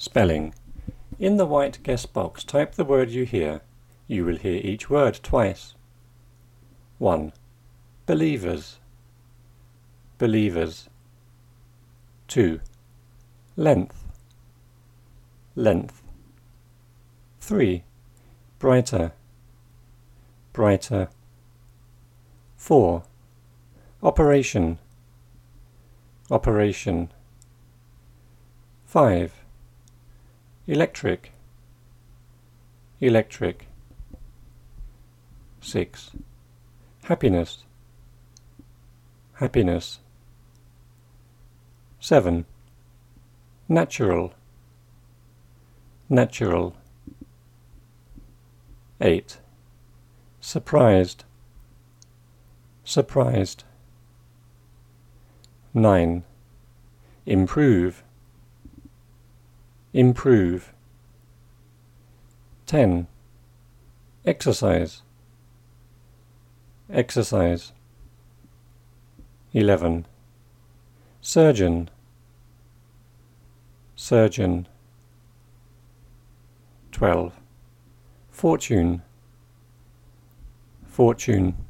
Spelling. In the white guess box, type the word you hear. You will hear each word twice. 1. Believers. Believers. 2. Length. Length. 3. Brighter. Brighter. 4. Operation. Operation. 5. Electric. Electric. 6. Happiness. Happiness. 7. Natural. Natural. 8. Surprised. Surprised. 9. Improve. Improve. 10. Exercise. Exercise. 11. Surgeon. Surgeon. 12. Fortune. Fortune.